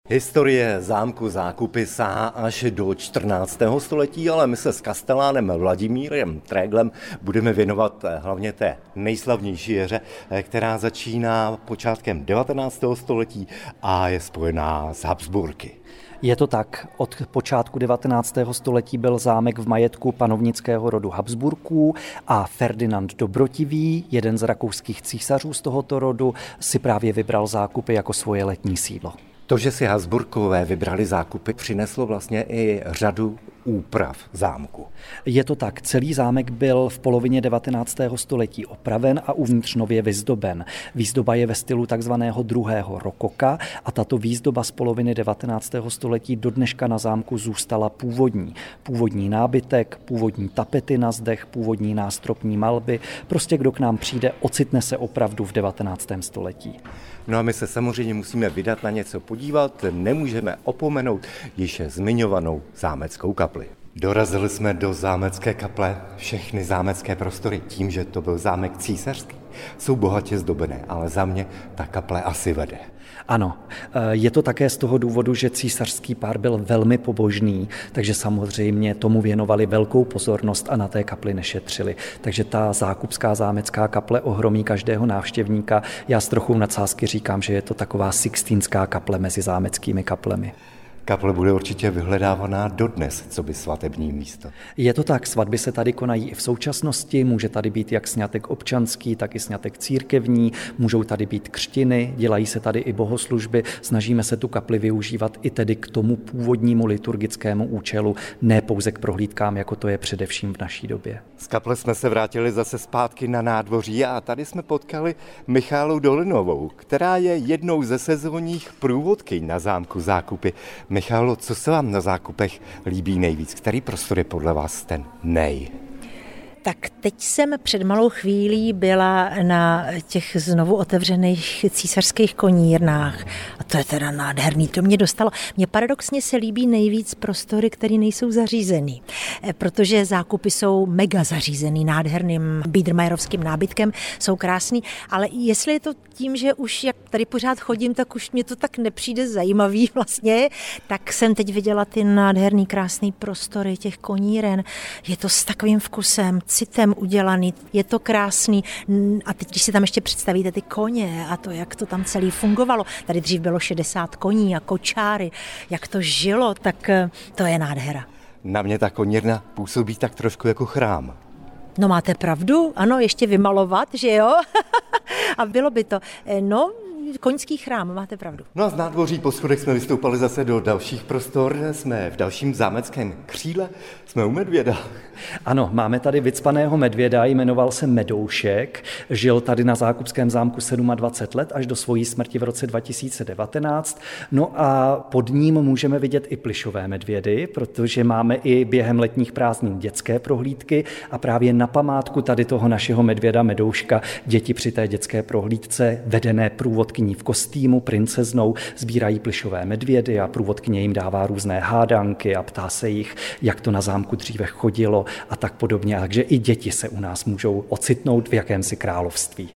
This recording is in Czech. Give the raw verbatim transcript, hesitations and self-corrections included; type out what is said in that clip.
Historie zámku Zákupy sahá až do čtrnáctého století, ale my se s kastelánem Vladimírem Tréglem budeme věnovat hlavně té nejslavnější éře, která začíná počátkem devatenáctého století a je spojená s Habsburky. Je to tak. Od počátku devatenáctého století byl zámek v majetku panovnického rodu Habsburků a Ferdinand Dobrotivý, jeden z rakouských císařů z tohoto rodu, si právě vybral Zákupy jako svoje letní sídlo. To, že si Habsburkové vybrali Zákupy, přineslo vlastně i řadu úprav zámku. Je to tak. Celý zámek byl v polovině devatenáctého století opraven a uvnitř nově vyzdoben. Výzdoba je ve stylu takzvaného druhého rokoka a tato výzdoba z poloviny devatenáctého století do dneška na zámku zůstala původní. Původní nábytek, původní tapety na zdech, původní nástropní malby. Prostě kdo k nám přijde, ocitne se opravdu v devatenáctém století. No a my se samozřejmě musíme vydat na něco podívat, nemůžeme opomenout již zmiňovanou zámeckou kapli. Dorazili jsme do zámecké kaple, všechny zámecké prostory, tím, že to byl zámek císařský, jsou bohatě zdobené, ale za mě ta kaple asi vede. Ano, je to také z toho důvodu, že císařský pár byl velmi pobožný, takže samozřejmě tomu věnovali velkou pozornost a na té kapli nešetřili. Takže ta zákupská zámecká kaple ohromí každého návštěvníka. Já s trochou nadsázky říkám, že je to taková sixtínská kaple mezi zámeckými kaplemi. Kaple bude určitě vyhledávaná dodnes, co by svatební místo. Je to tak, svatby se tady konají i v současnosti, může tady být jak sňatek občanský, tak i sňatek církevní, můžou tady být křtiny, dělají se tady i bohoslužby, snažíme se tu kapli využívat i tedy k tomu původnímu liturgickému účelu, ne pouze k prohlídkám, jako to je především v naší době. Z kaple jsme se vrátili zase zpátky na nádvoří a tady jsme potkali Michálu Dolinovou, která je jednou ze sezónních průvodkyň na zámku Zákupy. Michálo, co se vám na Zákupech líbí nejvíc? Který prostor je podle vás ten nej? Tak teď jsem před malou chvílí byla na těch znovu otevřených císařských konírnách a to je teda nádherný, to mě dostalo. Mně paradoxně se líbí nejvíc prostory, které nejsou zařízený, protože Zákupy jsou mega zařízený, nádherným biedermeierovským nábytkem, jsou krásný, ale jestli je to tím, že už jak tady pořád chodím, tak už mě to tak nepřijde zajímavý vlastně, tak jsem teď viděla ty nádherný, krásný prostory těch koníren, je to s takovým vkusem, citem udělaný, je to krásný a teď, když si tam ještě představíte ty koně a to, jak to tam celý fungovalo, tady dřív bylo šedesát koní a kočáry, jak to žilo, tak to je nádhera. Na mě ta konírna působí tak trošku jako chrám. No máte pravdu, ano, ještě vymalovat, že jo? A bylo by to, no, koňský chrám, máte pravdu. No a z nádvoří po schodech jsme vystoupali zase do dalších prostor, jsme v dalším zámeckém křídle, jsme u medvěda. Ano, máme tady vycpaného medvěda, jmenoval se Medoušek, žil tady na Zákupském zámku dvacet sedm let až do svojí smrti v roce dva tisíce devatenáct. No a pod ním můžeme vidět i plyšové medvědy, protože máme i během letních prázdnin dětské prohlídky a právě na památku tady toho našeho medvěda Medouška děti při té dětské prohlídce vedené průvodkyní v kostýmu, princeznou, sbírají plyšové medvědy a průvodkyně jim dává různé hádanky a ptá se jich, jak to na zámku dříve chodilo a tak podobně. Takže i děti se u nás můžou ocitnout v jakémsi království.